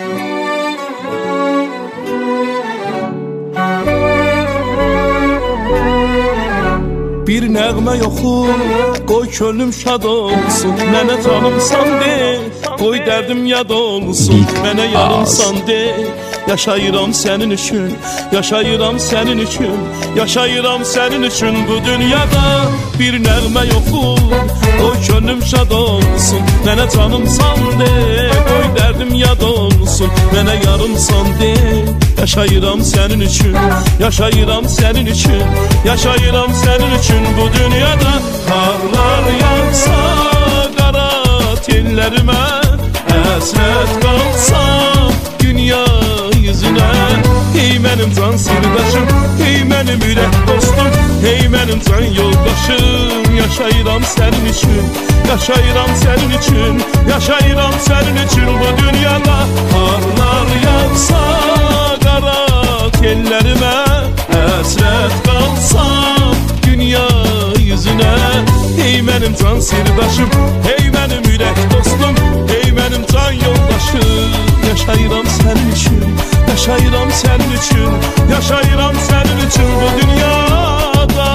Bir nəğmə yoxur, qoy könlüm şad olsun. Mənə canımsan de, qoy dərdim yad olsun. Mənə yarımsan de, yaşayıram sənin üçün, yaşayıram sənin üçün, yaşayıram sənin üçün. Bu dünyada bir nəğmə yoxur, qoy könlüm şad olsun. Mənə canımsan de, qoy dərdim yad olsun. Mənə yarımsan de, yaşayıram sənin üçün, yaşayıram sənin üçün, yaşayıram sənin üçün. Bu dünyada karlar yağsa qara tellərimə, həsrət qalsa dünya yüzünə. Hey mənim can sirdaşım, hey mənim ürək dostum, hey mənim can yoldaşım. Yaşayıram sənin üçün, yaşayıram sənin üçün, yaşayıram sənin üçün. Bu dünyada karlar yağsa qara tellərimə, həsrət qalsa dünya yüzünə. Hey mənim can sirdaşım, hey mənim ürək dostum, hey mənim can yoldaşım. Yaşayıram sənin üçün, yaşayıram sənin üçün, yaşayıram sənin üçün bu dünyada.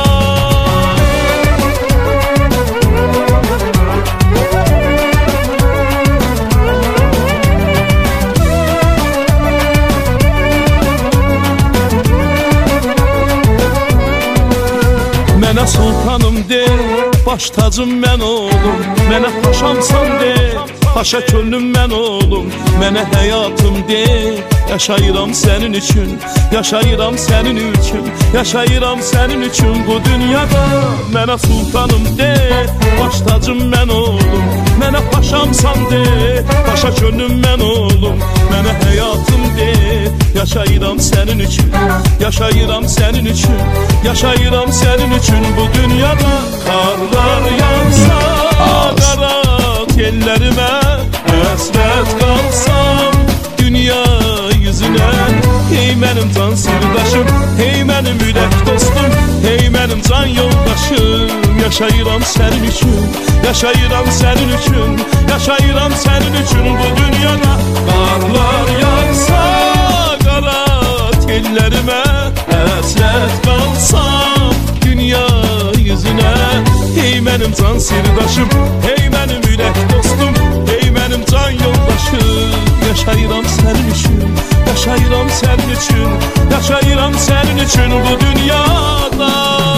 Mənə sultanım de, baş tacım mən olum. Mənə paşamsan de, paşa könlüm mən olum. Mənə həyatım de, yaşayıram sənin üçün, yaşayıram sənin üçün, yaşayıram sənin üçün bu dünyada. Mənə sultanım de, baş tacım mən olum. Mənə paşamsan de, paşa könlüm mən olum. Mənə həyatım de, yaşayıram sənin üçün, yaşayıram sənin üçün, yaşayıram sənin üçün bu dünyada. Karlar yağsa qara tellərimə, həsrət qalsam dünya yüzünə. Hey mənim can sirdaşım, hey mənim ürək dostum, hey mənim can yoldaşım. Yaşayıram sənin üçün, yaşayıram sənin üçün, yaşayıram sənin üçün bu dünyada. Karlar yağsa qara tellərimə, həsrət qalsam dünya yüzünə. Hey mənim can sirdaşım, hey mənim ürək dostum, hey mənim can yoldaşım. Yaşayıram sənin üçün, yaşayıram sənin üçün, yaşayıram sənin üçün bu dünyada.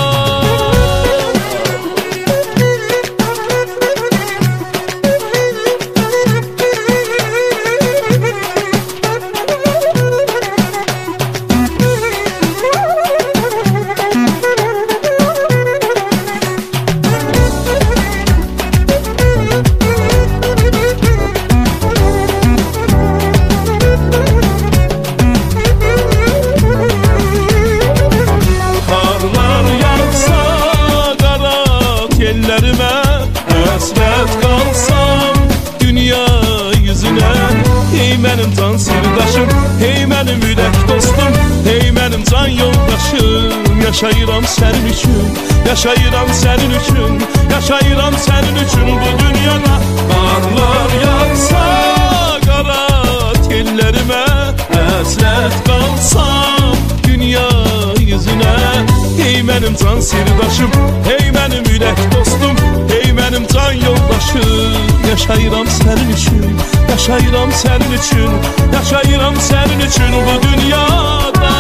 Həsrət qalsam dünya yüzünə. Hey mənim can sirdaşım, hey mənim ürək dostum, hey mənim can yoldaşım. Yaşayıram sənin üçün, yaşayıram sənin üçün, yaşayıram sənin üçün bu dünyada. Karlar yağsa qara tellərimə, həsrət qalsam dünya yüzünə. Hey mənim can sirdaşım, hey mənim ürək dostum, hey mənim can yoldaşım. Yaşayıram sənin üçün, yaşayıram sənin üçün, yaşayıram sənin üçün bu dünyada.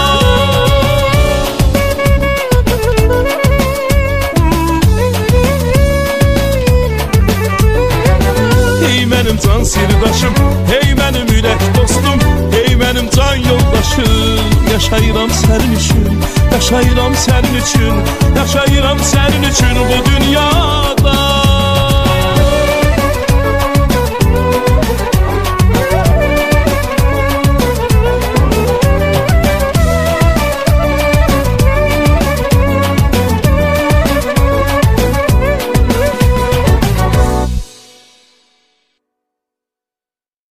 Hey mənim can sirdaşım, hey mənim ürək dostum, hey mənim can yoldaşım. Yaşayıram sənin üçün, yaşayıram sənin üçün,